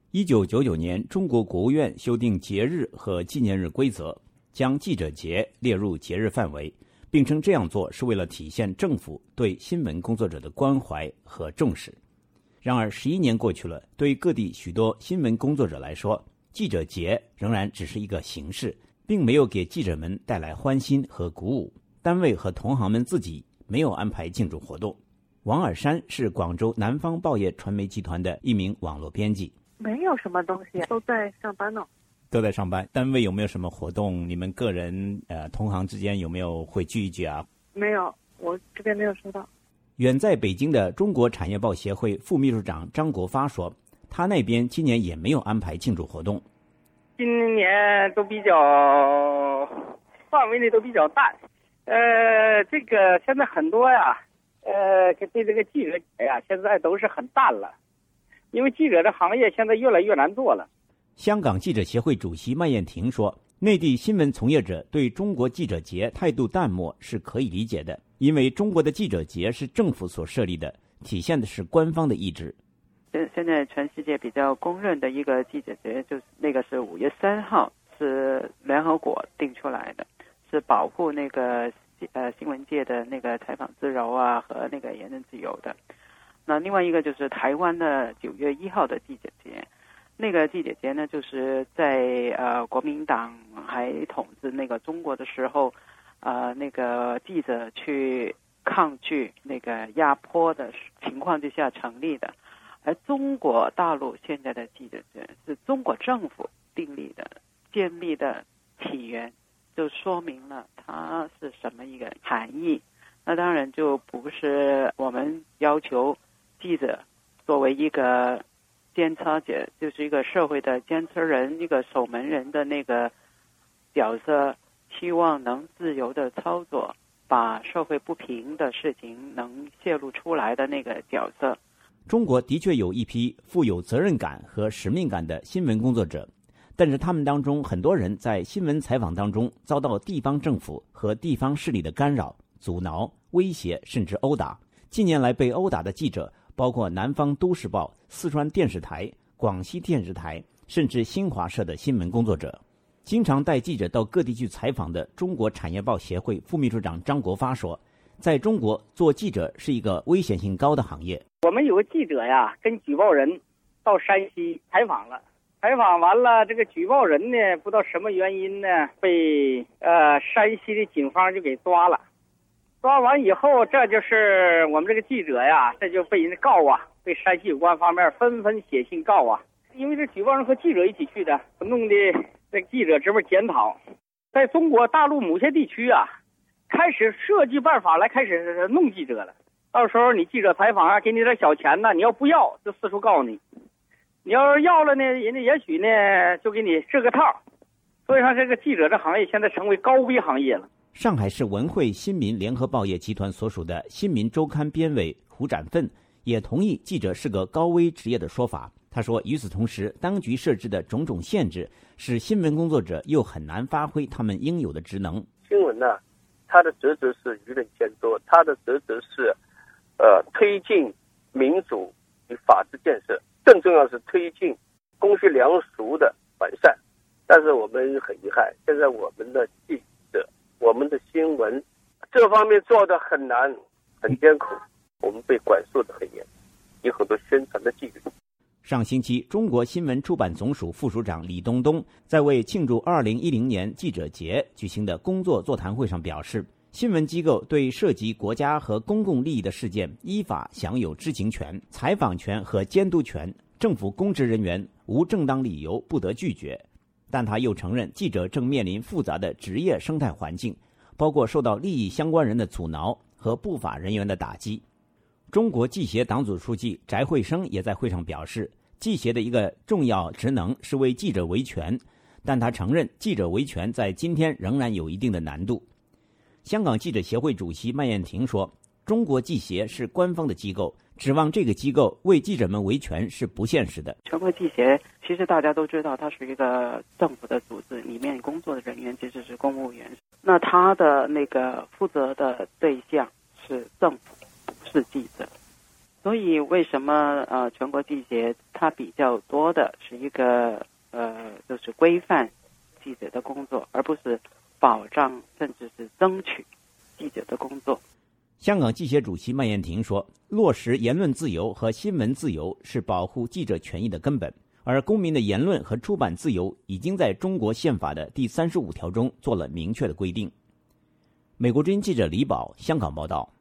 1999年，中国国务院修订节日和纪念日规则，将记者节列入节日范围，并称这样做是为了体现政府对新闻工作者的关怀和重视。然而11年过去了，对各地许多新闻工作者来说，记者节仍然只是一个形式，并没有给记者们带来欢欣和鼓舞。单位和同行们自己没有安排庆祝活动。王尔山是广州南方报业传媒集团的一名网络编辑。 没有什么东西，都在上班呢。 都在上班。单位有没有什么活动？你们个人同行之间有没有会聚一聚啊？ 没有，我这边没有收到。 远在北京的中国产业报协会副秘书长张国发说，他那边今年也没有安排庆祝活动。 今年都比较范围内都比较淡。这个现在很多呀，对这个记者节呀，现在都是很淡了。因为记者这行业现在越来越难做了。 香港记者协会主席麦燕婷说，内地新闻从业者对中国记者节态度淡漠是可以理解的，因为中国的记者节是政府所设立的，体现的是官方的意志。 现在全世界比较公认的一个记者节，就是那个是5月3号，是联合国定出来的，是保护那个新闻界的那个采访自由啊和那个言论自由的。那另外一个就是台湾的9月1号的记者节，那个记者节呢，就是在国民党还统治那个中国的时候，那个记者去抗拒那个压迫的情况之下成立的。而中国大陆现在的记者节是中国政府订立的、建立的起源，就说明了它是什么一个含义。那当然就不是我们要求记者作为一个监察者，就是一个社会的监察人、一个守门人的那个角色，希望能自由的操作，把社会不平的事情能泄露出来的那个角色。 中国的确有一批富有责任感和使命感的新闻工作者，但是他们当中很多人在新闻采访当中遭到地方政府和地方势力的干扰、阻挠、威胁甚至殴打。近年来被殴打的记者包括南方都市报、四川电视台、广西电视台，甚至新华社的新闻工作者。经常带记者到各地去采访的中国产业报协会副秘书长张国发说，在中国做记者是一个危险性高的行业。 我们有个记者呀，跟举报人到山西采访了，采访完了，这个举报人呢，不知道什么原因呢，被山西的警方就给抓了。抓完以后，这就是我们这个记者呀，这就被人告啊，被山西有关方面纷纷写信告啊。因为这举报人和记者一起去的，弄的这个记者这边检讨。在中国大陆某些地区啊，开始设计办法来开始弄记者了。到时候你记者采访啊，给你点小钱呢，你要不要就四处告你。你要是要了呢，人家也许呢就给你设个套。所以说这个记者这行业现在成为高危行业了。 上海市文汇新民联合报业集团所属的新民周刊编委胡展奋也同意记者是个高危职业的说法。他说，与此同时，当局设置的种种限制使新闻工作者又很难发挥他们应有的职能。 新闻呢，它的职责是舆论监督，它的职责是推进民主与法治建设，更重要是推进公序良俗的完善。但是我们很遗憾，现在我们的记者、我们的新闻这方面做得很难、很艰苦，我们被管束得很严，有很多宣传的纪律。 上星期，中国新闻出版总署副署长李东东在为庆祝2010年记者节举行的工作座谈会上表示，新闻机构对涉及国家和公共利益的事件依法享有知情权、采访权和监督权，政府公职人员无正当理由不得拒绝。但他又承认，记者正面临复杂的职业生态环境，包括受到利益相关人的阻挠和不法人员的打击。中国记协党组书记翟惠生也在会上表示，记协的一个重要职能是为记者维权，但他承认记者维权在今天仍然有一定的难度。香港记者协会主席麦燕婷说，中国记协是官方的机构，指望这个机构为记者们维权是不现实的。 全国记协其实大家都知道，它是一个政府的组织，里面工作的人员其实是公务员，那他的那个负责的对象是政府，不是记者。 所以为什么全国记者它比较多的是一个就是规范记者的工作，而不是保障甚至是争取记者的工作。 香港记协主席麦燕庭说，落实言论自由和新闻自由是保护记者权益的根本，而公民的言论和出版自由已经在中国宪法的第35条中做了明确的规定。美国之音记者李宝香港报道。